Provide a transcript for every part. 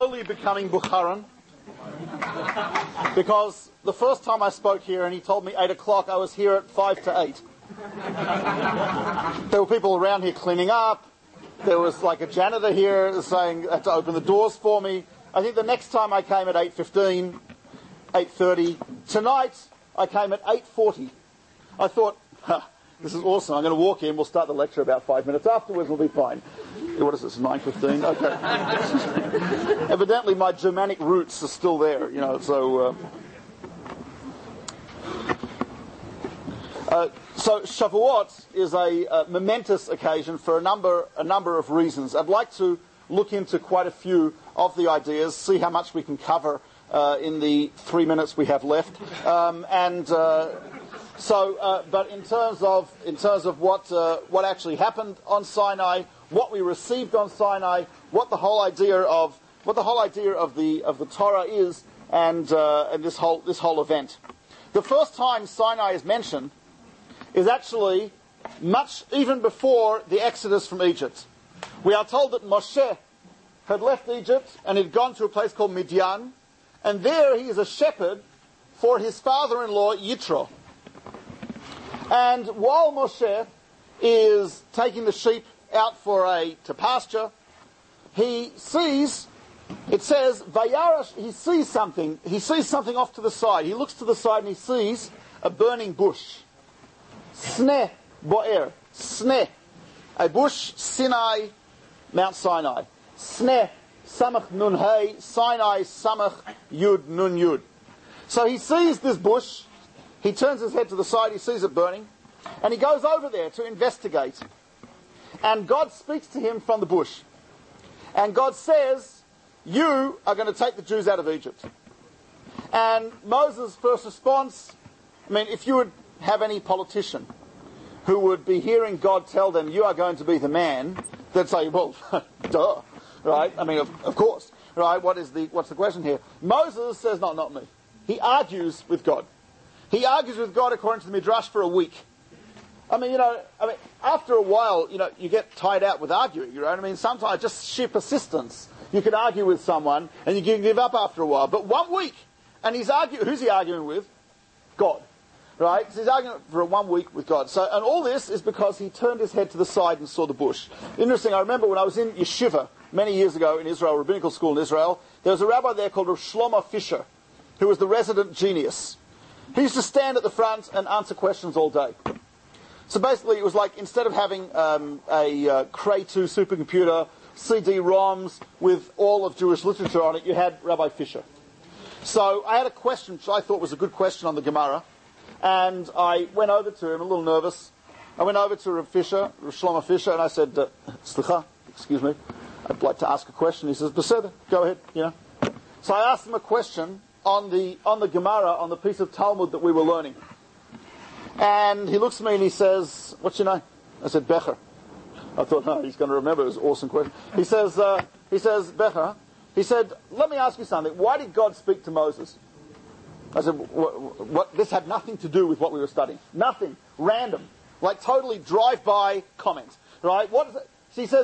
slowly becoming Bukharan, because the first time I spoke here and he told me 8 o'clock, I was here at 5 to 8. There were people around here cleaning up. There was like a janitor here saying had to open the doors for me. I think the next time I came at 8:15, 8:30. Tonight I came at 8:40. I thought, this is awesome. I'm going to walk in. We'll start the lecture about 5 minutes afterwards. We'll be fine. What is this, 9:15? Okay. Evidently my Germanic roots are still there, so... So Shavuot is a momentous occasion for a number of reasons. I'd like to look into quite a few of the ideas, see how much we can cover in the 3 minutes we have left, but in terms of what actually happened on Sinai, what we received on Sinai, what the whole idea of the Torah is, and this whole event. The first time Sinai is mentioned is actually much even before the Exodus from Egypt. We are told that Moshe had left Egypt and had gone to a place called Midian, and there he is a shepherd for his father-in-law Yitro. And while Moshe is taking the sheep out to pasture, he sees, it says, Vayarash, he sees something off to the side. He looks to the side and he sees a burning bush. Sneh Bo'er. Sneh. A bush, Sinai, Mount Sinai. Sneh, Samach Nun Hey, Sinai, Samach Yud Nun Yud. So he sees this bush, he turns his head to the side, he sees it burning, and he goes over there to investigate. And God speaks to him from the bush. And God says, you are going to take the Jews out of Egypt. And Moses' first response, if you would have any politician who would be hearing God tell them, you are going to be the man, they'd say, well, duh, right? Of course, right? What's the question here? Moses says, no, not me. He argues with God. He argues with God according to the Midrash for a week. After a while, you get tired out with arguing, sometimes just sheer persistence. You can argue with someone and you can give up after a while. But 1 week, and who's he arguing with? God. Right? So he's arguing for 1 week with God. And all this is because he turned his head to the side and saw the bush. Interesting, I remember when I was in yeshiva many years ago in Israel, rabbinical school in Israel, there was a rabbi there called Rav Shlomo Fisher, who was the resident genius. He used to stand at the front and answer questions all day. So basically it was like, instead of having a Cray 2 supercomputer, CD-ROMs with all of Jewish literature on it, you had Rabbi Fisher. So I had a question which I thought was a good question on the Gemara. And I went over to him, a little nervous. I went over to Rav Shlomo Fisher, and I said, Slicha, excuse me, I'd like to ask a question. He says, Beseder, go ahead, So I asked him a question on the Gemara, on the piece of Talmud that we were learning. And he looks at me and he says, what's your name? I said, Becher. I thought, no, he's going to remember. It was an awesome question. He says, Becher. He said, let me ask you something. Why did God speak to Moses? I said, what? This had nothing to do with what we were studying. Nothing. Random. Like totally drive-by comment. Right? What is it? So he says,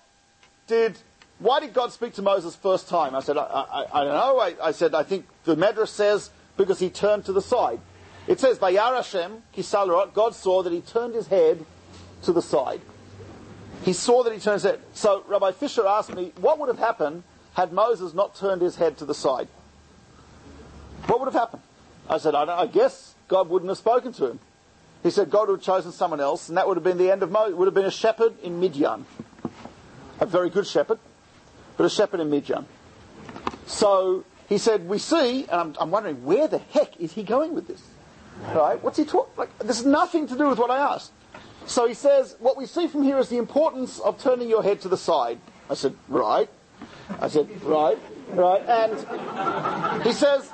why did God speak to Moses first time? I said, I don't know. I said, I think the Medrash says, because he turned to the side. It says, Vayar Hashem, Kisal Rot, God saw that he turned his head to the side. He saw that he turned his head. So Rabbi Fisher asked me, what would have happened had Moses not turned his head to the side? What would have happened? I said, I guess God wouldn't have spoken to him. He said God would have chosen someone else, and that would have been the end of Moses. It would have been a shepherd in Midian. A very good shepherd, but a shepherd in Midian. So he said, we see, and I'm wondering, where the heck is he going with this? Right? What's he talking? This has nothing to do with what I asked. So he says, what we see from here is the importance of turning your head to the side. I said, right. And he says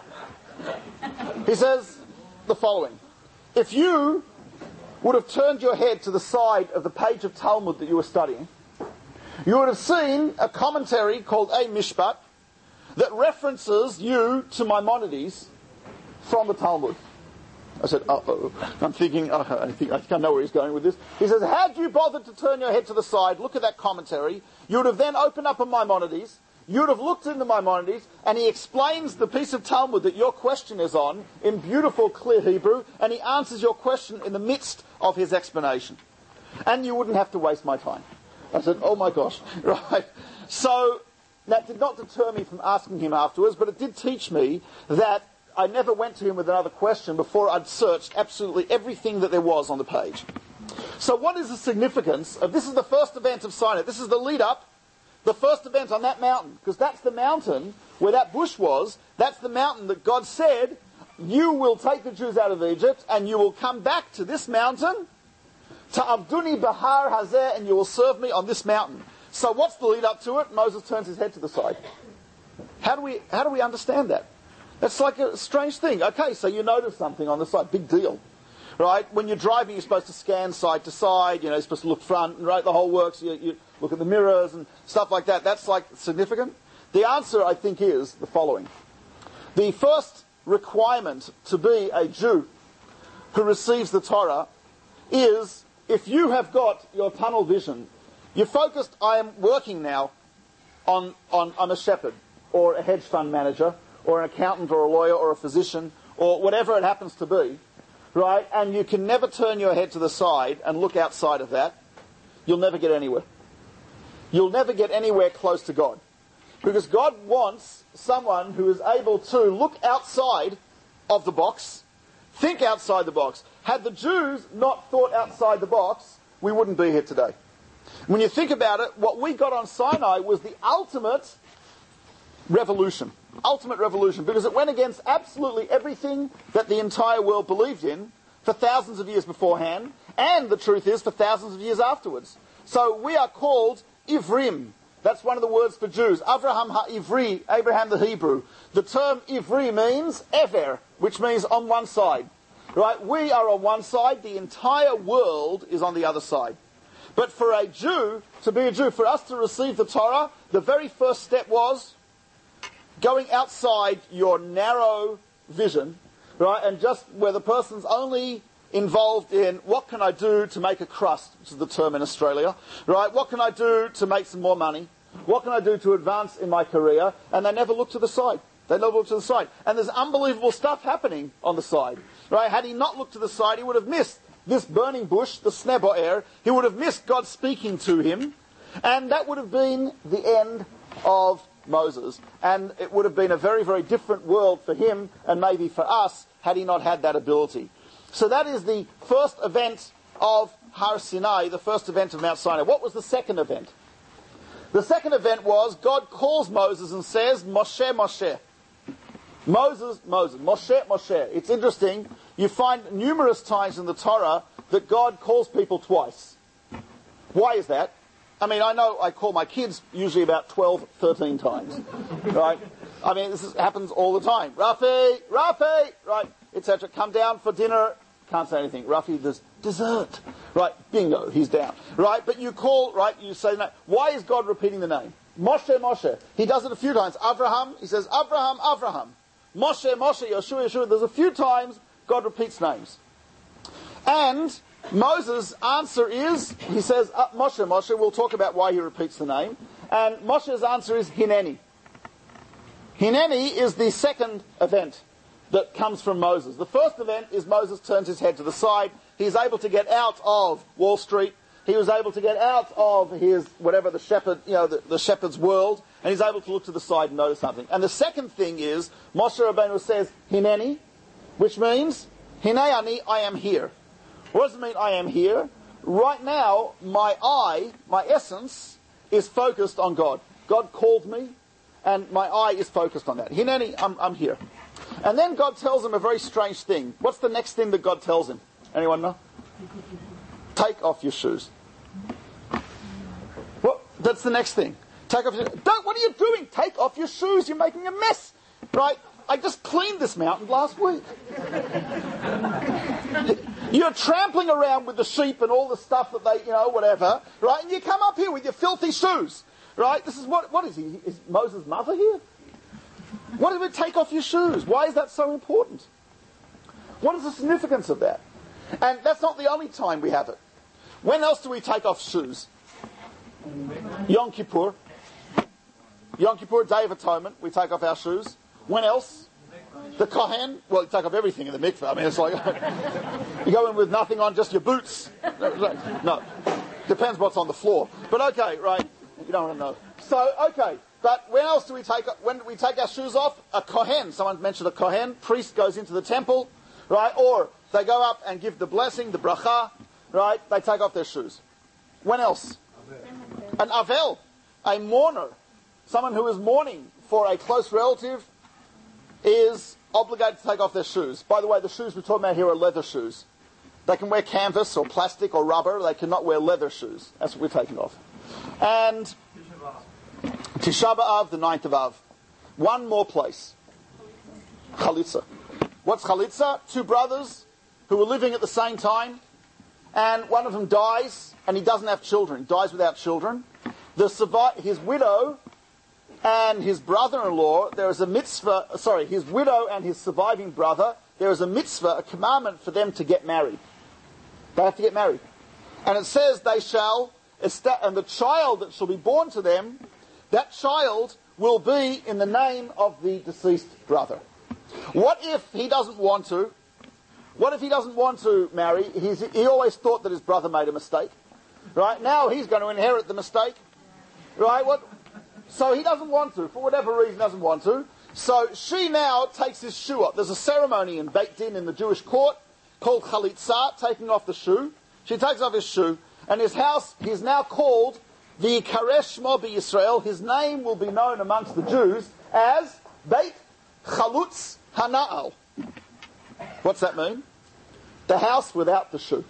the following. If you would have turned your head to the side of the page of Talmud that you were studying, you would have seen a commentary called A Mishpat that references you to Maimonides from the Talmud. I said, I'm thinking, I think I know where he's going with this. He says, had you bothered to turn your head to the side, look at that commentary, you would have then opened up a Maimonides, you would have looked into Maimonides, and he explains the piece of Talmud that your question is on in beautiful, clear Hebrew, and he answers your question in the midst of his explanation. And you wouldn't have to waste my time. I said, oh my gosh, right. So that did not deter me from asking him afterwards, but it did teach me that I never went to him with another question before I'd searched absolutely everything that there was on the page. So what is the significance of, this is the first event of Sinai, this is the lead up, the first event on that mountain, because that's the mountain where that bush was, that's the mountain that God said, you will take the Jews out of Egypt, and you will come back to this mountain, Ta'avduni Bahar Hazeh, and you will serve me on this mountain. So what's the lead up to it? Moses turns his head to the side. How do we understand that? That's like a strange thing. Okay, so you notice something on the side, big deal. Right? When you're driving, you're supposed to scan side to side, you're supposed to look front, right? The whole works, you look at the mirrors and stuff like that. That's like significant. The answer, I think, is the following. The first requirement to be a Jew who receives the Torah is, if you have got your tunnel vision, you're focused, I am working now I'm a shepherd, or a hedge fund manager, or an accountant, or a lawyer, or a physician, or whatever it happens to be, right? And you can never turn your head to the side and look outside of that. You'll never get anywhere. You'll never get anywhere close to God. Because God wants someone who is able to look outside of the box, think outside the box. Had the Jews not thought outside the box, we wouldn't be here today. When you think about it, what we got on Sinai was the ultimate revolution. Ultimate revolution, because it went against absolutely everything that the entire world believed in for thousands of years beforehand, and the truth is, for thousands of years afterwards. So we are called Ivrim. That's one of the words for Jews. Avraham ha-Ivri, Abraham the Hebrew. The term Ivri means ever, which means on one side. Right? We are on one side, the entire world is on the other side. But for a Jew, to be a Jew, for us to receive the Torah, the very first step was going outside your narrow vision, right, and just where the person's only involved in what can I do to make a crust, which is the term in Australia, right, what can I do to make some more money, what can I do to advance in my career, and they never look to the side. They never look to the side. And there's unbelievable stuff happening on the side, right? Had he not looked to the side, he would have missed this burning bush, the Sneboer, he would have missed God speaking to him, and that would have been the end of Moses. And it would have been a very, very different world for him, and maybe for us, had he not had that ability. So that is the first event of Har Sinai, the first event of Mount Sinai. What was the second event? The second event was God calls Moses and says, Moshe, Moshe. Moses, Moses. Moshe, Moshe. It's interesting. You find numerous times in the Torah that God calls people twice. Why is that? I mean, I know I call my kids usually about 12, 13 times. Right? I mean, happens all the time. Rafi, Rafi, right, etc. Come down for dinner. Can't say anything. Rafi, there's dessert. Right, bingo, he's down. Right, but you call, right, you say the name. Why is God repeating the name? Moshe, Moshe. He does it a few times. Avraham, he says, Avraham, Avraham. Moshe, Moshe, Yeshua, Yeshua. There's a few times God repeats names. And Moses' answer is, he says, Moshe, Moshe. We'll talk about why he repeats the name. And Moshe's answer is Hineni. Hineni is the second event that comes from Moses. The first event is Moses turns his head to the side. He's able to get out of Wall Street. He was able to get out of his, whatever, the shepherd, the shepherd's world, and he's able to look to the side and notice something. And the second thing is, Moshe Rabbeinu says, Hineni, which means, Hinei I am here. What does it mean, I am here? Right now, my eye, my essence, is focused on God. God called me, and my eye is focused on that. Hineni, I'm here. And then God tells him a very strange thing. What's the next thing that God tells him? Anyone know? Take off your shoes. Well, that's the next thing. Take off your shoes. What are you doing? Take off your shoes. You're making a mess. Right? I just cleaned this mountain last week. You're trampling around with the sheep and all the stuff that they, whatever. Right? And you come up here with your filthy shoes. Right? This is what is he? Is Moses' mother here? What do we take off your shoes? Why is that so important? What is the significance of that? And that's not the only time we have it. When else do we take off shoes? Yom Kippur. Yom Kippur, Day of Atonement, we take off our shoes. When else? The Kohen, well, you take off everything in the mikveh. I mean, it's like, you go in with nothing on, just your boots. No. Depends what's on the floor. But okay, right, you don't want to know. So, okay, but when else do we take our shoes off? A Kohen, someone mentioned a Kohen, priest goes into the temple, right, or they go up and give the blessing, the bracha, right, they take off their shoes. When else? An Avel, a mourner, someone who is mourning for a close relative, is obligated to take off their shoes. By the way, the shoes we're talking about here are leather shoes. They can wear canvas or plastic or rubber. They cannot wear leather shoes. That's what we're taking off. And Tisha B'Av, the 9th of Av. One more place. Chalitza. What's Chalitza? Two brothers who were living at the same time, and one of them dies, and he doesn't have children. Dies without children. His widow and his brother-in-law, there is a mitzvah, his widow and his surviving brother, there is a mitzvah, a commandment for them to get married. They have to get married. And it says they shall, and the child that shall be born to them, that child will be in the name of the deceased brother. What if he doesn't want to? What if he doesn't want to marry? He always thought that his brother made a mistake. Right? Now he's going to inherit the mistake. Right? So he doesn't want to, for whatever reason doesn't want to. So she now takes his shoe off. There's a ceremony baked in the Jewish court called Chalitza, taking off the shoe. She takes off his shoe, and his house, he's now called the Karesh Shmo B'Yisrael. His name will be known amongst the Jews as Beit Chalutz Hana'al. What's that mean? The house without the shoe.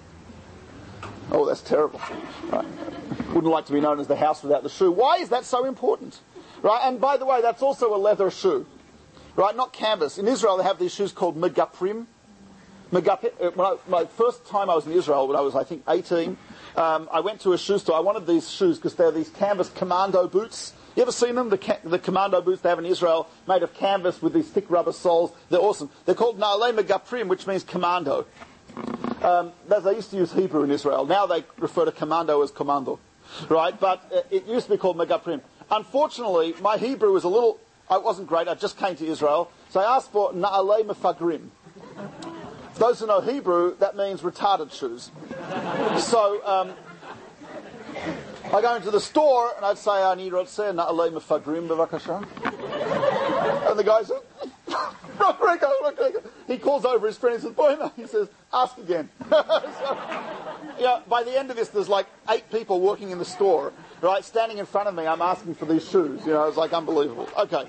Oh, that's terrible. Right. Wouldn't like to be known as the house without the shoe. Why is that so important? Right, and by the way, that's also a leather shoe. Right, not canvas. In Israel, they have these shoes called megaprim. My first time I was in Israel, when I was, I think, 18, I went to a shoe store. I wanted these shoes because they're these canvas commando boots. You ever seen them? The commando boots they have in Israel, made of canvas with these thick rubber soles. They're awesome. They're called Na'alei Megaprim, which means commando. They used to use Hebrew in Israel. Now they refer to commando as commando. Right? But it used to be called Megaprim. Unfortunately, my Hebrew was it wasn't great. I just came to Israel. So I asked for Na'alei Mefagrim. For those who know Hebrew, that means retarded shoes. So I go into the store and I'd say, I need Rotzeh Na'alei Mefagrim Bevakasha. And the guy says, he calls over his friend and says, boy, no. He says, ask again. By the end of this, there's like 8 people working in the store, right, standing in front of me. I'm asking for these shoes. It's like unbelievable. Okay.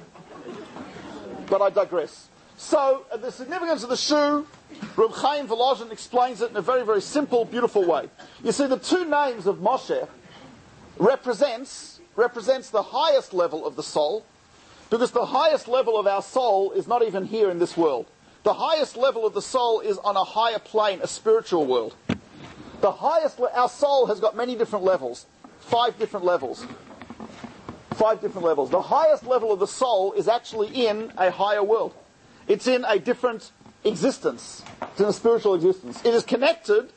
But I digress. So, the significance of the shoe, Reb Chaim Volozhin explains it in a very, very simple, beautiful way. You see, the two names of Moshe represents the highest level of the soul, because the highest level of our soul is not even here in this world. The highest level of the soul is on a higher plane, a spiritual world. Our soul has got many different levels. 5 different levels. 5 different levels. The highest level of the soul is actually in a higher world. It's in a different existence. It's in a spiritual existence. It is connected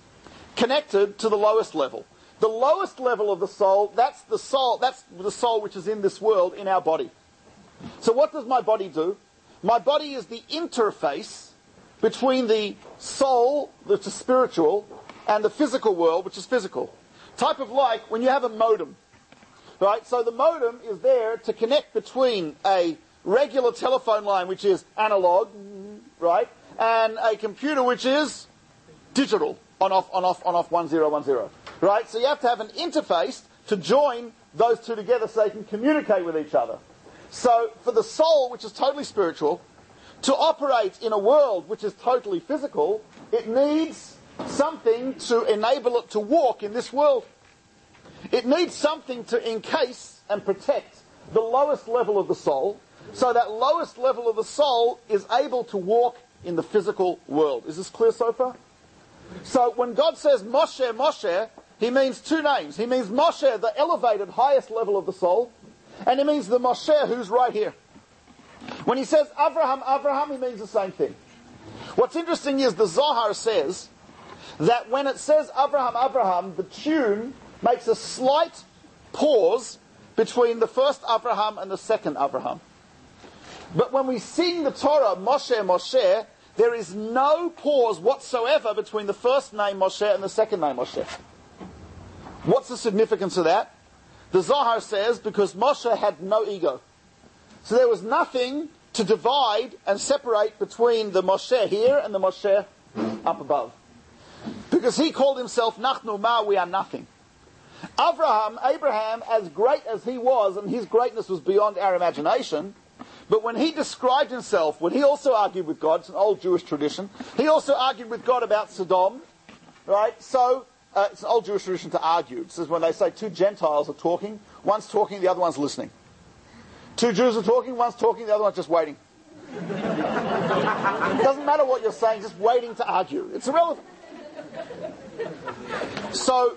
to the lowest level. The lowest level of the soul, that's the soul which is in this world, in our body. So what does my body do? My body is the interface between the soul, which is spiritual, and the physical world, which is physical. Type of like when you have a modem. Right? So the modem is there to connect between a regular telephone line, which is analog, right, and a computer which is digital, on off, 1010. Right? So you have to have an interface to join those two together so they can communicate with each other. So for the soul, which is totally spiritual, to operate in a world which is totally physical, it needs something to enable it to walk in this world. It needs something to encase and protect the lowest level of the soul, so that lowest level of the soul is able to walk in the physical world. Is this clear so far? So when God says Moshe, Moshe, he means 2 names. He means Moshe, the elevated highest level of the soul, and he means the Moshe who's right here. When he says Avraham, Avraham, he means the same thing. What's interesting is the Zohar says that when it says Avraham, Avraham, the tune makes a slight pause between the first Abraham and the second Abraham. But when we sing the Torah, Moshe, Moshe, there is no pause whatsoever between the first name Moshe and the second name Moshe. What's the significance of that? The Zohar says because Moshe had no ego. So there was nothing to divide and separate between the Moshe here and the Moshe up above. Because he called himself Nachnu Ma, we are nothing. Abraham, as great as he was, and his greatness was beyond our imagination, but when he described himself, when he also argued with God, it's an old Jewish tradition, he also argued with God about Sodom, right? So, it's an old Jewish tradition to argue. It says when they say two Gentiles are talking, one's talking, the other one's listening. Two Jews are talking, one's talking, the other one's just waiting. It doesn't matter what you're saying, just waiting to argue. It's irrelevant. So,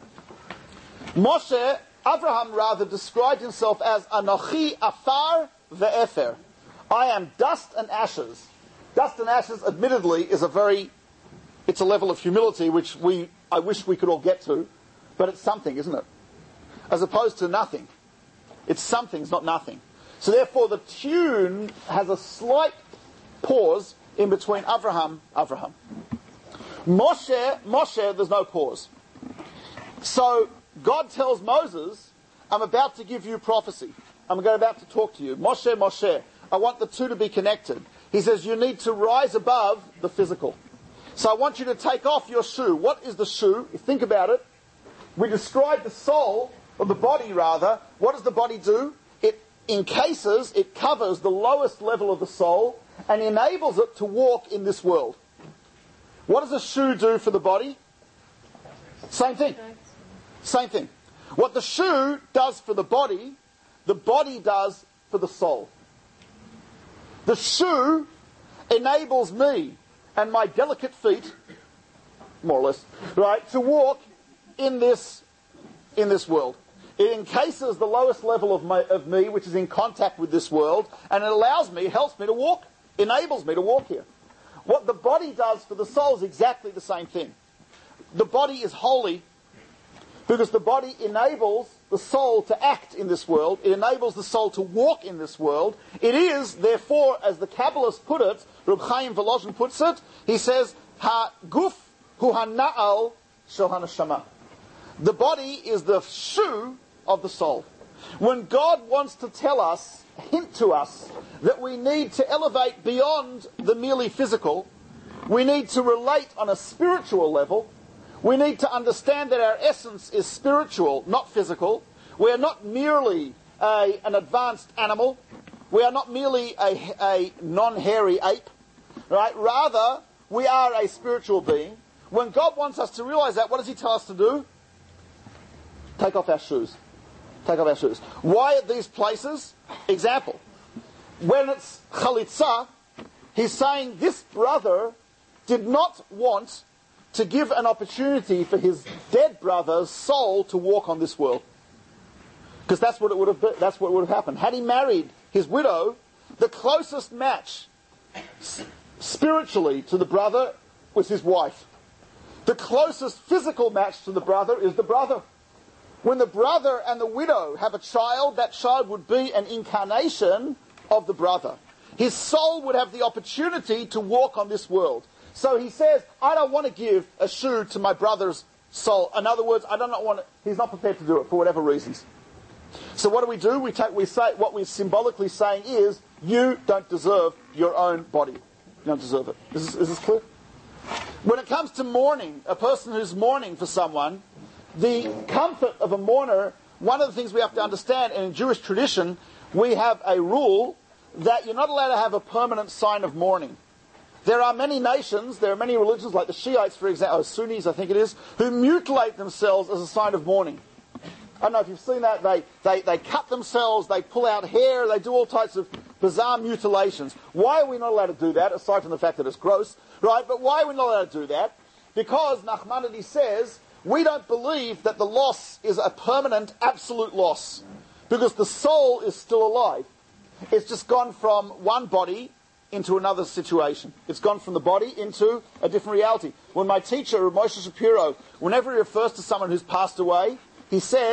Abraham rather described himself as Anochi Afar ve'efer. I am dust and ashes. Dust and ashes, admittedly, is it's a level of humility which I wish we could all get to, but it's something, isn't it? As opposed to nothing. It's something, it's not nothing. So therefore the tune has a slight pause in between Abraham. Moshe, there's no pause. So God tells Moses, I'm about to give you prophecy. I'm about to talk to you. Moshe, I want the two to be connected. He says you need to rise above the physical. So I want you to take off your shoe. What is the shoe? Think about it. We describe the soul, or the body rather. What does the body do? It encases, it covers the lowest level of the soul and enables it to walk in this world. What does a shoe do for the body? Same thing. Same thing. What the shoe does for the body does for the soul. The shoe enables me and my delicate feet, more or less, right, to walk in this world. It encases the lowest level of me, which is in contact with this world, and it helps me to walk, enables me to walk here. What the body does for the soul is exactly the same thing. The body is holy because the body enables the soul to act in this world. It enables the soul to walk in this world. It is, therefore, as the Kabbalists put it, Reb Chaim Volozhin puts it, he says, Ha-guf hu ha-na'al shel ha-neshama. The body is the shoe of the soul. When God wants to tell us, hint to us, that we need to elevate beyond the merely physical, we need to relate on a spiritual level, we need to understand that our essence is spiritual, not physical. We are not merely an advanced animal. We are not merely a non-hairy ape. Right? Rather, we are a spiritual being. When God wants us to realize that, what does He tell us to do? Take off our shoes. Take off our shoes. Why at these places? Example. When it's chalitza, He's saying this brother did not want to give an opportunity for his dead brother's soul to walk on this world. Because that's what would have happened. Had he married his widow, the closest match spiritually to the brother was his wife. The closest physical match to the brother is the brother. When the brother and the widow have a child, that child would be an incarnation of the brother. His soul would have the opportunity to walk on this world. So he says, I don't want to give a shoe to my brother's soul. In other words, he's not prepared to do it for whatever reasons. So what do? We say, what we're symbolically saying is, you don't deserve your own body. You don't deserve it. Is this clear? When it comes to mourning, a person who's mourning for someone, the comfort of a mourner, one of the things we have to understand, and in Jewish tradition, we have a rule that you're not allowed to have a permanent sign of mourning. There are many nations, there are many religions, like the Shiites, for example, or Sunnis, I think it is, who mutilate themselves as a sign of mourning. I don't know if you've seen that. They cut themselves, they pull out hair, they do all types of bizarre mutilations. Why are we not allowed to do that, aside from the fact that it's gross, right? But why are we not allowed to do that? Because Nachmanides says, we don't believe that the loss is a permanent, absolute loss. Because the soul is still alive. It's just gone from one body into another situation. It's gone from the body into a different reality. When my teacher, Moshe Shapiro, whenever he refers to someone who's passed away, he says,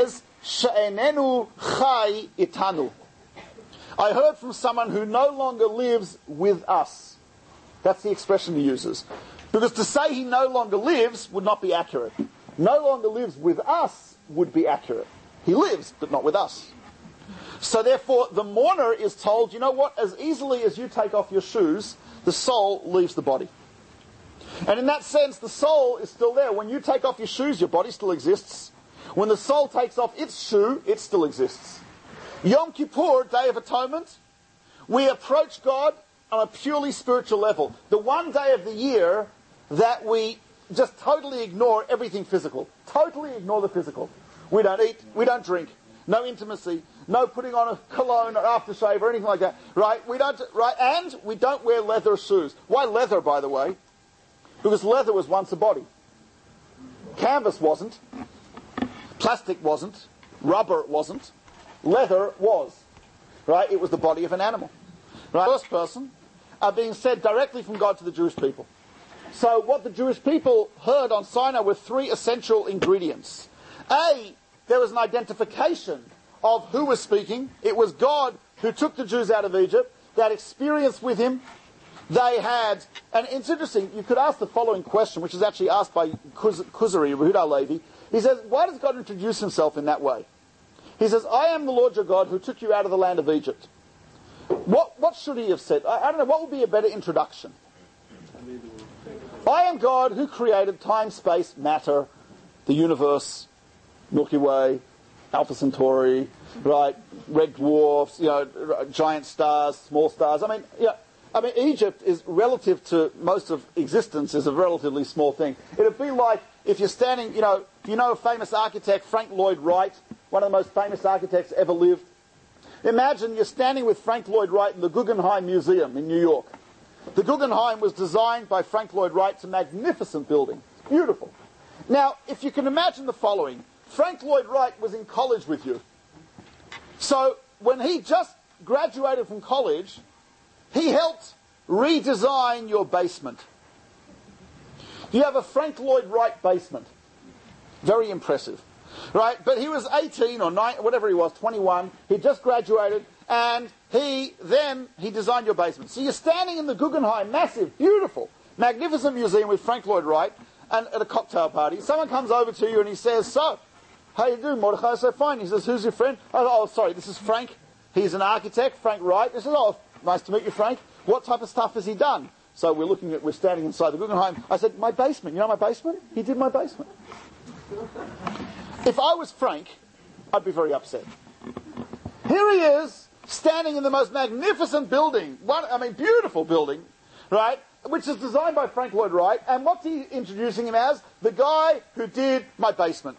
she'enenu chai itanu. I heard from someone who no longer lives with us. That's the expression he uses. Because to say he no longer lives would not be accurate. No longer lives with us would be accurate. He lives, but not with us. So therefore, the mourner is told, you know what, as easily as you take off your shoes, the soul leaves the body. And in that sense, the soul is still there. When you take off your shoes, your body still exists. When the soul takes off its shoe, it still exists. Yom Kippur, Day of Atonement, we approach God on a purely spiritual level. The one day of the year that we just totally ignore everything physical. Totally ignore the physical. We don't eat, we don't drink, no intimacy, no putting on a cologne or aftershave or anything like that. Right? And we don't wear leather shoes. Why leather, by the way? Because leather was once a body. Canvas wasn't. Plastic wasn't. Rubber wasn't. Leather was. Right? It was the body of an animal. Right? First person are being said directly from God to the Jewish people. So what the Jewish people heard on Sinai were three essential ingredients. A, there was an identification of who was speaking. It was God who took the Jews out of Egypt. That experience with him. They had, and it's interesting, you could ask the following question, which is actually asked by Kuzari, Yehuda Levi. He says, why does God introduce himself in that way? He says, I am the Lord your God who took you out of the land of Egypt. What should he have said? I don't know, what would be a better introduction? I am God who created time, space, matter, the universe, Milky Way, Alpha Centauri, right, red dwarfs, giant stars, small stars. I mean, Egypt is relative to most of existence is a relatively small thing. It would be like if you're standing, you know a famous architect, Frank Lloyd Wright, one of the most famous architects ever lived. Imagine you're standing with Frank Lloyd Wright in the Guggenheim Museum in New York. The Guggenheim was designed by Frank Lloyd Wright. It's a magnificent building. Beautiful. Now, if you can imagine the following. Frank Lloyd Wright was in college with you. So, when he just graduated from college, he helped redesign your basement. You have a Frank Lloyd Wright basement. Very impressive. Right? But he was 18 or 9, whatever he was, 21. He just graduated, and he designed your basement. So you're standing in the Guggenheim, massive, beautiful, magnificent museum with Frank Lloyd Wright, and at a cocktail party. Someone comes over to you and he says, so, how you doing, Mordechai? So fine. He says, who's your friend? Oh, sorry, this is Frank. He's an architect, Frank Wright. He says, oh, nice to meet you, Frank. What type of stuff has he done? So we're standing inside the Guggenheim. I said, my basement. You know my basement? He did my basement. If I was Frank, I'd be very upset. Here he is, standing in the most magnificent building, beautiful building, right, which is designed by Frank Lloyd Wright, and what's he introducing him as? The guy who did my basement.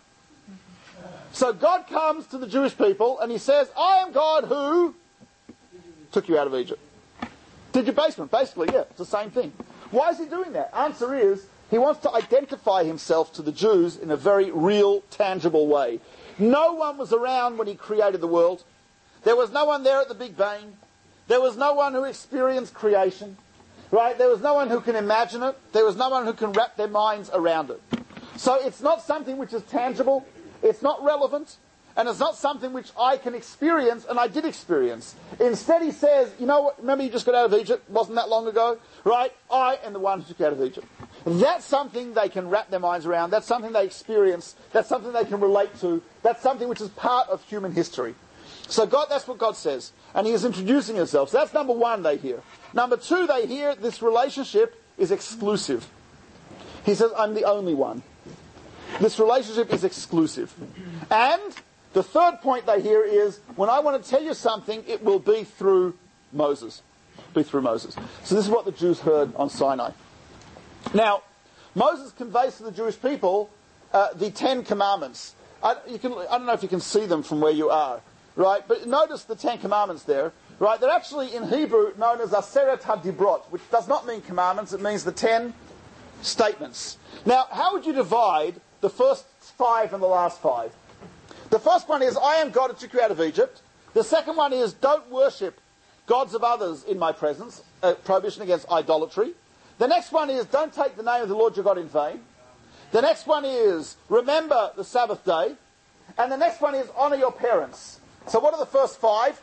So God comes to the Jewish people, and he says, I am God who took you out of Egypt. Did your basement. Basically, yeah, it's the same thing. Why is he doing that? Answer is, he wants to identify himself to the Jews in a very real, tangible way. No one was around when he created the world. There was no one there at the Big Bang. There was no one who experienced creation. Right? There was no one who can imagine it. There was no one who can wrap their minds around it. So it's not something which is tangible. It's not relevant. And it's not something which I can experience, and I did experience. Instead he says, you know what, remember you just got out of Egypt? Wasn't that long ago? Right? I am the one who took you out of Egypt. That's something they can wrap their minds around. That's something they experience. That's something they can relate to. That's something which is part of human history. So God, that's what God says. And he is introducing himself. So that's number one they hear. Number two, they hear this relationship is exclusive. He says, I'm the only one. This relationship is exclusive. And the third point they hear is, when I want to tell you something, it will be through Moses. Be through Moses. So this is what the Jews heard on Sinai. Now, Moses conveys to the Jewish people the 10 Commandments. I don't know if you can see them from where you are, right? But notice the 10 Commandments there, right? They're actually in Hebrew known as Aseret HaDibrot, which does not mean commandments, it means the 10 statements. Now, how would you divide the first 5 and the last 5? The first one is, I am God who took you out of Egypt. The second one is, don't worship gods of others in my presence, prohibition against idolatry. The next one is, don't take the name of the Lord your God in vain. The next one is, remember the Sabbath day. And the next one is honor your parents. So what are the first 5?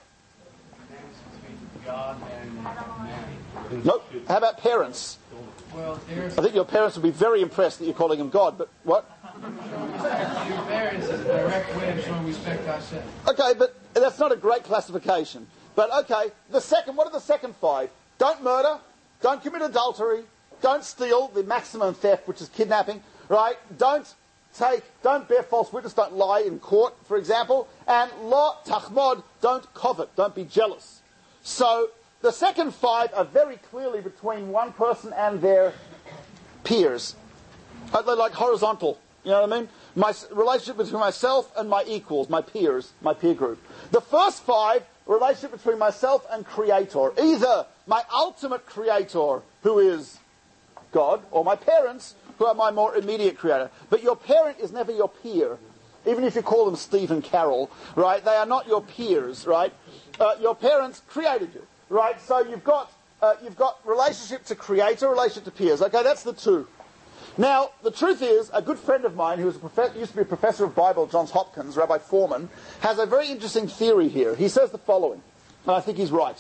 God and man. Nope. How about parents? Well, I think your parents would be very impressed that you're calling them God, but what? your parents is a direct way of showing respect to Hashem. Okay, but that's not a great classification. But okay, what are the second 5? Don't murder, don't commit adultery, don't steal, the maximum theft, which is kidnapping, right? Don't bear false witness, don't lie in court, for example. And lo tachmod, don't covet, don't be jealous. So the second 5 are very clearly between one person and their peers. They're like horizontal, you know what I mean? My relationship between myself and my equals, my peers, my peer group. The first 5, relationship between myself and Creator. Either my ultimate Creator, who is God, or my parents, who are my more immediate Creator. But your parent is never your peer. Even if you call them Steve and Carol, right? They are not your peers, right? Your parents created you, right? So you've got relationship to Creator, relationship to peers. Okay, that's the 2. Now, the truth is, a good friend of mine who used to be a professor of Bible at Johns Hopkins, Rabbi Foreman, has a very interesting theory here. He says the following, and I think he's right.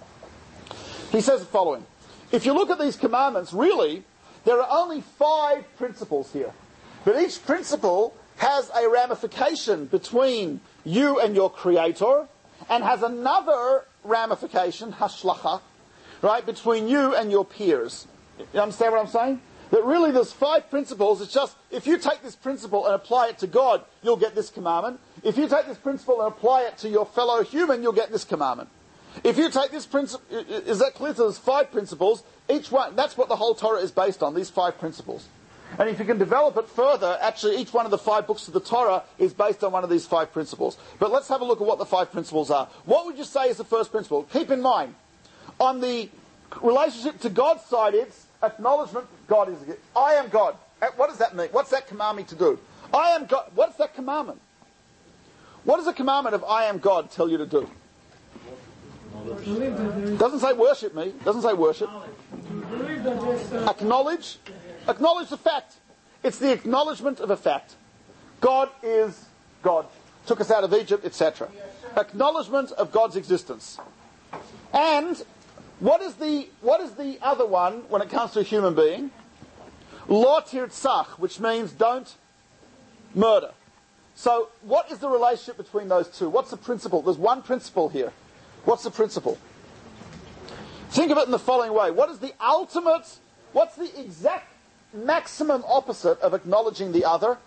He says the following. If you look at these commandments, really, there are only 5 principles here. But each principle has a ramification between you and your Creator, and has another ramification, hashlacha, right, between you and your peers. You understand what I'm saying? That really there's 5 principles. It's just, if you take this principle and apply it to God, you'll get this commandment. If you take this principle and apply it to your fellow human, you'll get this commandment. If you take this principle, is that clear? So there's 5 principles. Each one, that's what the whole Torah is based on, these 5 principles. And if you can develop it further, actually each one of the 5 books of the Torah is based on one of these 5 principles. But let's have a look at what the 5 principles are. What would you say is the first principle? Keep in mind, on the relationship to God's side, it's acknowledgement God is it. I am God. What does that mean? What's that command me to do? I am God. What's that commandment? What does the commandment of I am God tell you to do? Doesn't say worship me. Doesn't say worship. Acknowledge. Acknowledge the fact. It's the acknowledgement of a fact. God is God. Took us out of Egypt, etc. Acknowledgement of God's existence. And what is the other one when it comes to a human being? Lo tirtzach, which means don't murder. So what is the relationship between those 2? What's the principle? There's one principle here. What's the principle? Think of it in the following way. What's the exact maximum opposite of acknowledging the other?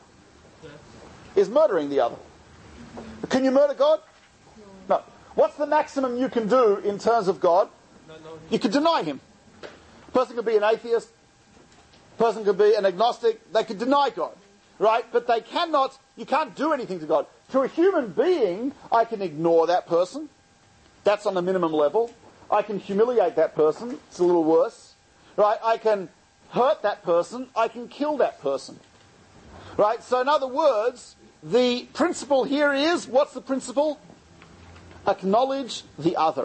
Is murdering the other. Can you murder God? No. What's the maximum you can do in terms of God? You could deny him. A person could be an atheist. A person could be an agnostic. They could deny God. Right? But you can't do anything to God. To a human being, I can ignore that person. That's on the minimum level. I can humiliate that person. It's a little worse. Right? I can hurt that person. I can kill that person. Right? So in other words, the principle here is, what's the principle? Acknowledge the other.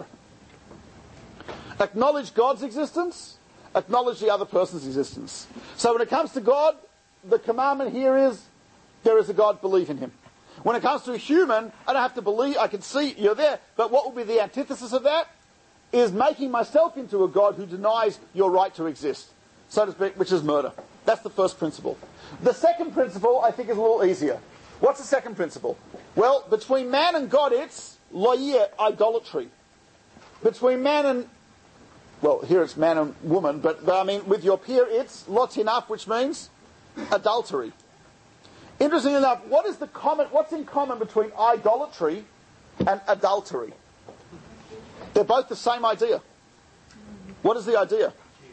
Acknowledge God's existence, acknowledge the other person's existence. So when it comes to God, the commandment here is, there is a God, believe in him. When it comes to a human, I don't have to believe, I can see you're there, but what will be the antithesis of that? Is making myself into a God who denies your right to exist, so to speak, which is murder. That's the first principle. The second principle, I think, is a little easier. What's the second principle? Well, between man and God, it's lo yeh, idolatry. Between man and, well, here it's man and woman, but I mean, with your peer, it's lo tinaf, which means adultery. Interestingly enough, what's in common between idolatry and adultery? They're both the same idea. What is the idea?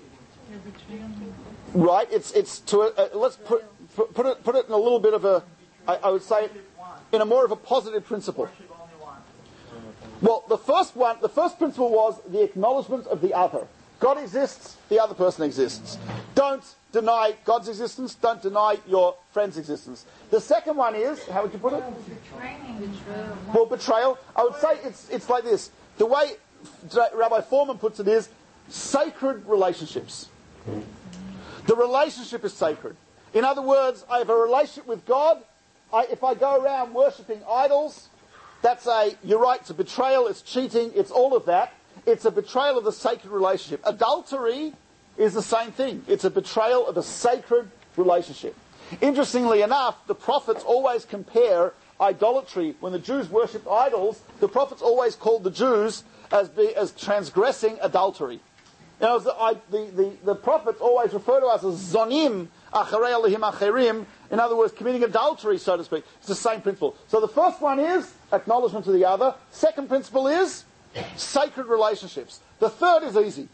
Right, it's to let's put it in a little bit of a, I would say, in a more of a positive principle. Well, the first principle was the acknowledgement of the other. God exists, the other person exists. Don't deny God's existence, don't deny your friend's existence. The second one is, how would you put it? Well, betrayal. I would say it's like this. The way Rabbi Foreman puts it is sacred relationships. The relationship is sacred. In other words, I have a relationship with God, if I go around worshipping idols, you're right, it's a betrayal, it's cheating, it's all of that. It's a betrayal of the sacred relationship. Adultery is the same thing. It's a betrayal of a sacred relationship. Interestingly enough, the prophets always compare idolatry. When the Jews worshipped idols, the prophets always called the Jews as transgressing adultery. You know, the prophets always refer to us as zonim acharei Elohim acherim. In other words, committing adultery, so to speak. It's the same principle. So the first one is acknowledgement of the other. Second principle is sacred relationships. The third is easy,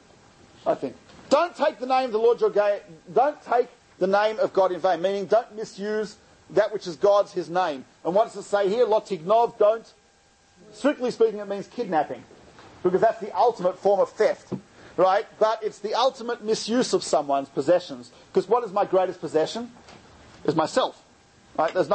I think. Don't take the name of the Lord your God. Don't take the name of God in vain. Meaning, don't misuse that which is God's, His name. And what does it say here? Lo tignov, don't. Strictly speaking, it means kidnapping, because that's the ultimate form of theft, right? But it's the ultimate misuse of someone's possessions. Because what is my greatest possession? Is myself. Right? There's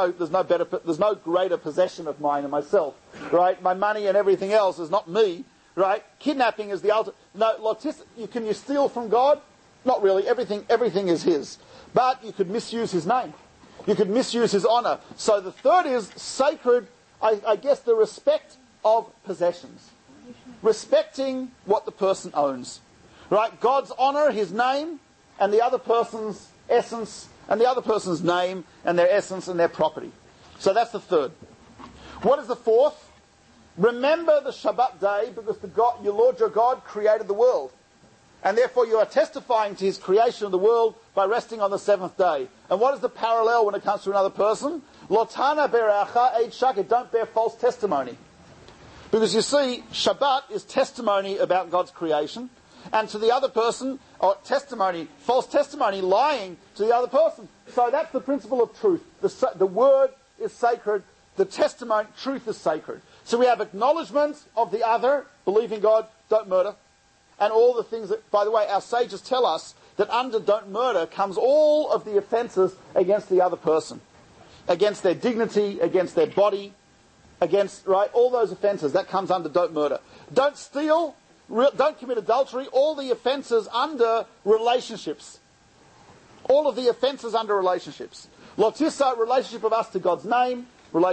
no greater possession of mine than myself. Right? My money and everything else is not me. Right? Kidnapping is the ultimate. No, can you steal from God? Not really. Everything is His. But you could misuse His name. You could misuse His honor. So the third is sacred, I guess, the respect of possessions. Respecting what the person owns. Right? God's honor, His name, and the other person's essence, and the other person's name, and their essence, and their property. So that's the third. What is the fourth? Remember the Shabbat day, because your Lord your God created the world. And therefore you are testifying to His creation of the world by resting on the seventh day. And what is the parallel when it comes to another person? Lotana bereacha eid shakid. Don't bear false testimony. Because you see, Shabbat is testimony about God's creation. And to the other person, or false testimony, lying to the other person. So that's the principle of truth. The word is sacred. The testimony, truth is sacred. So we have acknowledgement of the other, believe in God, don't murder. And all the things that, by the way, our sages tell us that under don't murder comes all of the offences against the other person. Against their dignity, against their body, against, right, all those offences. That comes under don't murder. Don't steal, don't commit adultery, all the offences under relationships. All of the offences under relationships. Lotissa, relationship of us to God's name,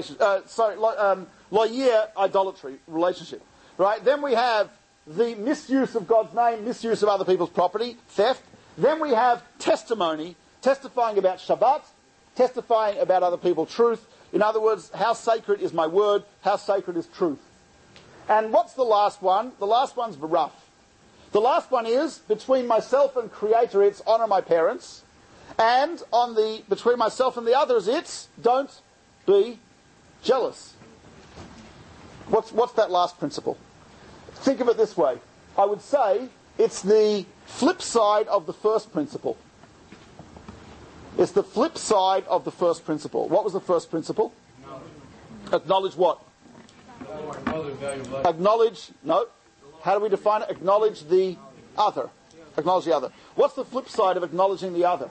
loyir, idolatry, relationship. Right? Then we have the misuse of God's name, misuse of other people's property, theft. Then we have testimony, testifying about Shabbat, testifying about other people's truth. In other words, how sacred is my word, how sacred is truth. And what's the last one? The last one's rough. The last one is, between myself and Creator, it's honour my parents. And between myself and the others, it's don't be jealous. What's that last principle? Think of it this way. I would say it's the flip side of the first principle. It's the flip side of the first principle. What was the first principle? Acknowledge what? Acknowledge, no. How do we define it? Acknowledge the other. Acknowledge the other. What's the flip side of acknowledging the other?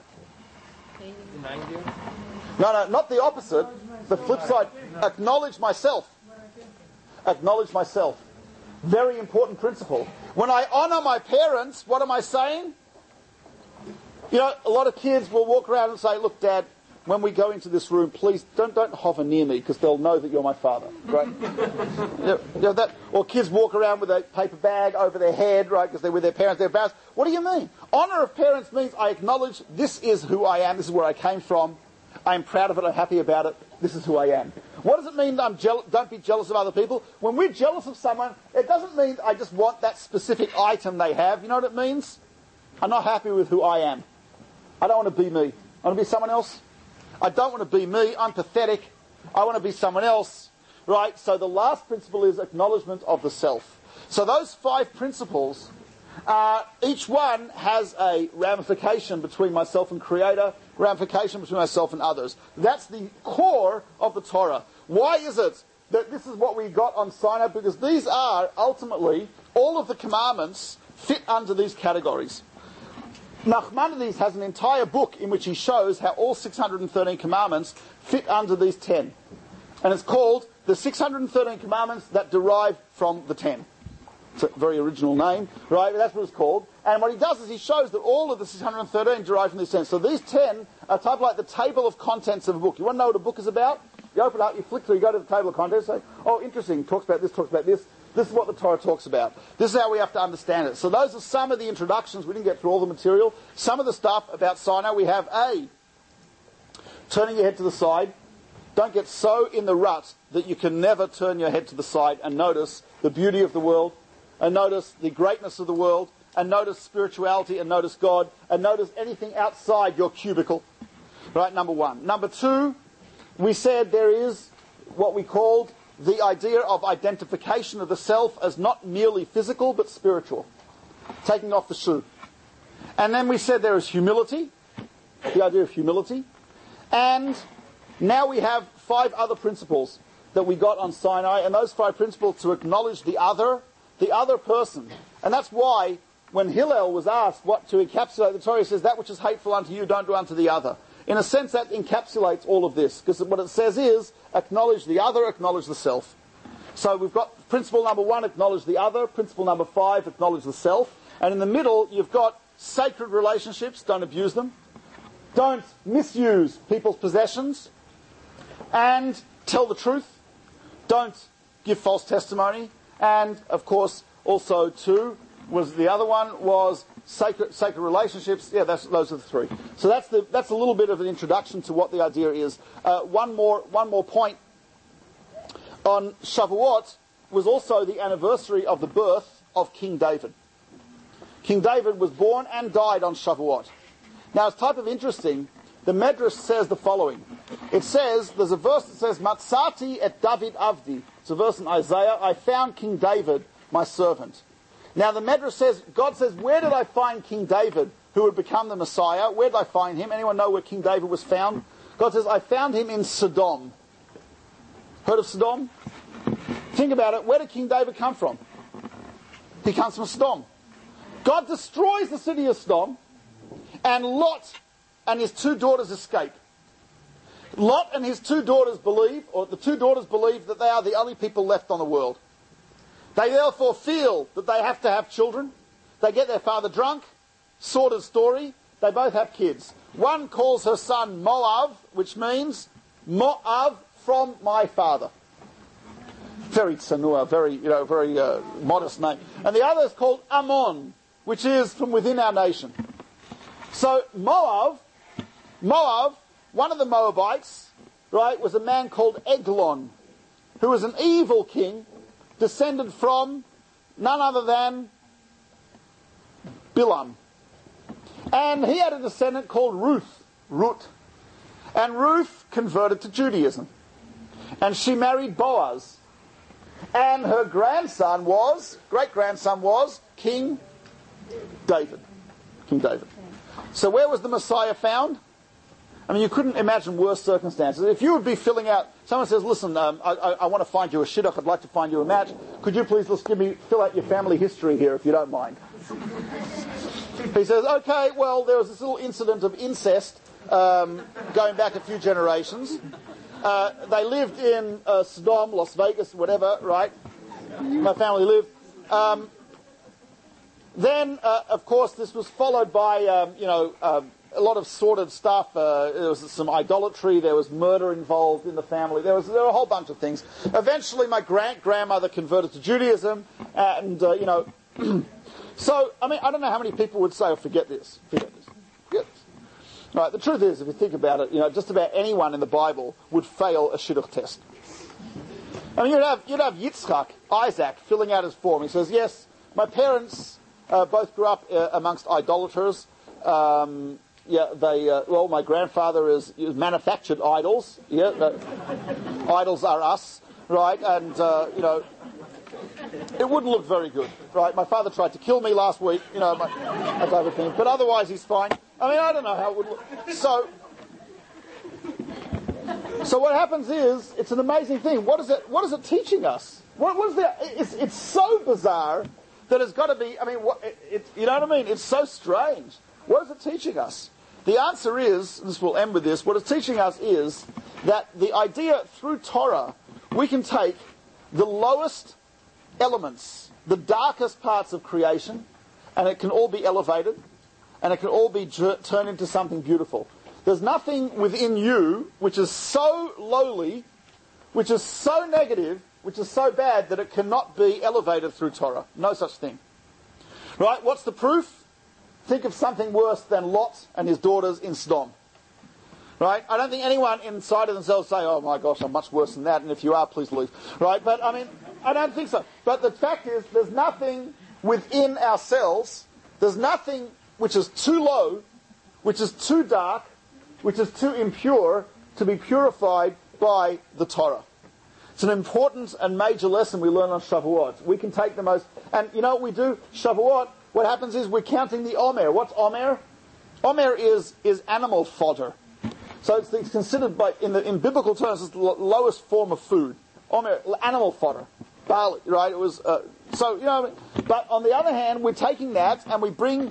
No, not the opposite. The flip side. Acknowledge myself. Acknowledge myself. Very important principle. When I honour my parents, what am I saying? You know, a lot of kids will walk around and say, look, Dad, when we go into this room, please don't hover near me, because they'll know that you're my father, right? Or kids walk around with a paper bag over their head, right, because they're with their parents, they're embarrassed. What do you mean? Honour of parents means I acknowledge this is who I am, this is where I came from, I am proud of it, I'm happy about it, this is who I am. What does it mean don't be jealous of other people? When we're jealous of someone, it doesn't mean I just want that specific item they have. You know what it means? I'm not happy with who I am. I don't want to be me. I want to be someone else. I don't want to be me. I'm pathetic. I want to be someone else. Right? So the last principle is acknowledgement of the self. So those 5 principles, each one has a ramification between myself and Creator, ramification between myself and others. That's the core of the Torah. Why is it that this is what we got on Sinai? Because these are, ultimately, all of the commandments fit under these categories. Nachmanides has an entire book in which he shows how all 613 commandments fit under these 10. And it's called the 613 commandments that derive from the 10. It's a very original name, right? But that's what it's called. And what he does is he shows that all of the 613 derive from these 10. So these 10 are type like the table of contents of a book. You want to know what a book is about? You open it up, you flick through, you go to the table of contents, say, oh, interesting, talks about this, talks about this. This is what the Torah talks about. This is how we have to understand it. So those are some of the introductions. We didn't get through all the material. Some of the stuff about Sinai, we have turning your head to the side. Don't get so in the rut that you can never turn your head to the side and notice the beauty of the world, and notice the greatness of the world, and notice spirituality, and notice God, and notice anything outside your cubicle. Right, number one. Number two, we said there is what we called the idea of identification of the self as not merely physical but spiritual. Taking off the shoe. And then we said there is humility, the idea of humility. And now we have 5 other principles that we got on Sinai, and those 5 principles to acknowledge the other person. And that's why when Hillel was asked what to encapsulate the Torah, he says, that which is hateful unto you, don't do unto the other. In a sense, that encapsulates all of this, because what it says is, acknowledge the other, acknowledge the self. So we've got principle number 1, acknowledge the other. Principle number 5, acknowledge the self. And in the middle, you've got sacred relationships, don't abuse them. Don't misuse people's possessions. And tell the truth. Don't give false testimony. And, of course, also, 2, was the other one, was sacred relationships. Yeah, those are the 3. So that's a little bit of an introduction to what the idea is. One more point. On Shavuot was also the anniversary of the birth of King David. King David was born and died on Shavuot. Now, it's type of interesting. The Medrash says the following. It says, there's a verse that says, Matzati et David Avdi. It's a verse in Isaiah. I found King David, my servant. Now the Medrash says, God says, where did I find King David, who would become the Messiah? Where did I find him? Anyone know where King David was found? God says, I found him in Sodom. Heard of Sodom? Think about it. Where did King David come from? He comes from Sodom. God destroys the city of Sodom, and Lot and his 2 daughters escape. Lot and his 2 daughters believe, or the 2 daughters believe, that they are the only people left on the world. They therefore feel that they have to have children. They get their father drunk. Sordid story. They both have kids. One calls her son Moav, which means Moav from my father. Very tsanua, very modest name. And the other is called Ammon, which is from within our nation. So Moav, one of the Moabites, right, was a man called Eglon, who was an evil king, descended from none other than Bilam. And he had a descendant called Ruth. And Ruth converted to Judaism. And she married Boaz. And her great-grandson was King David. King David. So where was the Messiah found? I mean, you couldn't imagine worse circumstances. If you would be filling out, someone says, listen, I want to find you a shidduch, I'd like to find you a match. Could you please just fill out your family history here, if you don't mind? He says, okay, well, there was this little incident of incest going back a few generations. They lived in Sodom, Las Vegas, whatever, right? My family lived. Then, of course, this was followed by, a lot of sordid stuff. There was some idolatry. There was murder involved in the family. There were a whole bunch of things. Eventually, my grandmother converted to Judaism, and So, I mean, I don't know how many people would say, "Oh, forget this." Right. The truth is, if you think about it, just about anyone in the Bible would fail a shidduch test. I mean, you'd have Yitzchak, Isaac, filling out his form. He says, "Yes, my parents both grew up amongst idolaters." My grandfather is manufactured idols. Idols are us, right? And it wouldn't look very good, right? My father tried to kill me last week, that type of thing. But otherwise, he's fine. I mean, I don't know how it would look. So what happens is, it's an amazing thing. What is it teaching us? What is that? It's so bizarre that it's got to be. I mean, you know what I mean? It's so strange. What is it teaching us? The answer is, and we'll end with this, what it's teaching us is that the idea through Torah, we can take the lowest elements the darkest parts of creation, and it can all be elevated, and it can all be turned into something beautiful. There's nothing within you which is so lowly, which is so negative, which is so bad that it cannot be elevated through Torah. No such thing. Right? What's the proof? Think of something worse than Lot and his daughters in Sodom. Right? I don't think anyone inside of themselves say, oh my gosh, I'm much worse than that, and if you are, please leave. Right? But I mean, I don't think so. But the fact is, there's nothing within ourselves, there's nothing which is too low, which is too dark, which is too impure to be purified by the Torah. It's an important and major lesson we learn on Shavuot. We can take the most, and you know what we do? Shavuot, what happens is we're counting the Omer. What's Omer? Omer is animal fodder. So it's considered in biblical terms as the lowest form of food. Omer, animal fodder. Barley, right? It was, so, you know, but on the other hand, we're taking that and we bring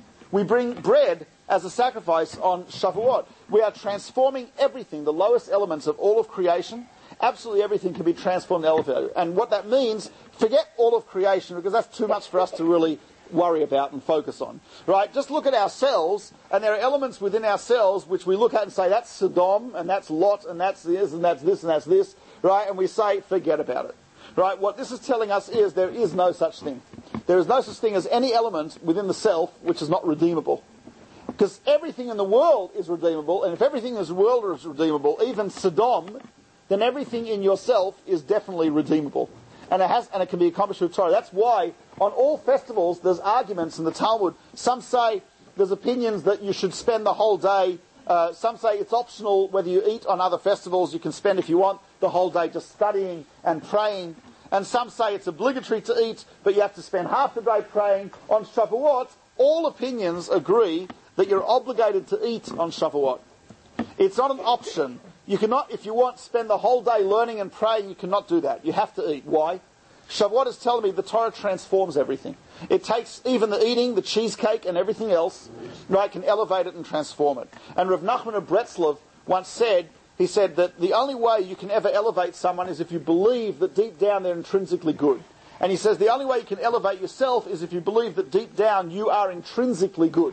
bread as a sacrifice on Shavuot. We are transforming everything, the lowest elements of all of creation. Absolutely everything can be transformed and elevated. And what that means, forget all of creation, because that's too much for us to really worry about and focus on. Right? Just look at ourselves, and there are elements within ourselves which we look at and say, that's Sodom, and that's Lot, and that's this, and that's this, and that's this. Right? And we say, forget about it. Right? What this is telling us is there is no such thing. There is no such thing as any element within the self which is not redeemable. Because everything in the world is redeemable, and if everything in the world is redeemable, even Sodom, then everything in yourself is definitely redeemable. And it can be accomplished with Torah. That's why on all festivals there's arguments in the Talmud. Some say there's opinions that you should spend the whole day. Some say it's optional whether you eat on other festivals. You can spend, if you want, the whole day just studying and praying. And some say it's obligatory to eat, but you have to spend half the day praying. On Shavuot, all opinions agree that you're obligated to eat on Shavuot. It's not an option. You cannot, if you want, spend the whole day learning and praying. You cannot do that. You have to eat. Why? Shavuot is telling me the Torah transforms everything. It takes even the eating, the cheesecake, and everything else, right, can elevate it and transform it. And Rav Nachman of Breslov once said, he said that the only way you can ever elevate someone is if you believe that deep down they're intrinsically good. And he says the only way you can elevate yourself is if you believe that deep down you are intrinsically good.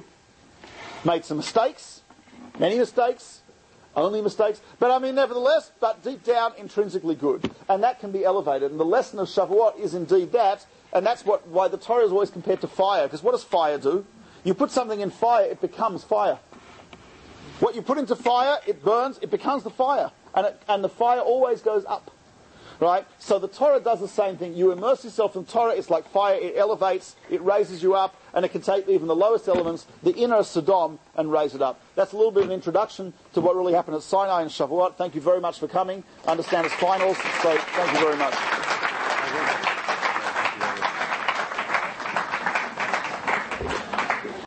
Made some mistakes, many mistakes, only mistakes, but I mean nevertheless, but deep down intrinsically good. And that can be elevated. And the lesson of Shavuot is indeed that, and that's why the Torah is always compared to fire. Because what does fire do? You put something in fire, it becomes fire. What you put into fire, it burns, it becomes the fire. And the fire always goes up. Right? So the Torah does the same thing. You immerse yourself in Torah, it's like fire, it elevates, it raises you up, and it can take even the lowest elements, the inner Sodom, and raise it up. That's a little bit of an introduction to what really happened at Sinai and Shavuot. Thank you very much for coming. I understand it's finals, so thank you very much.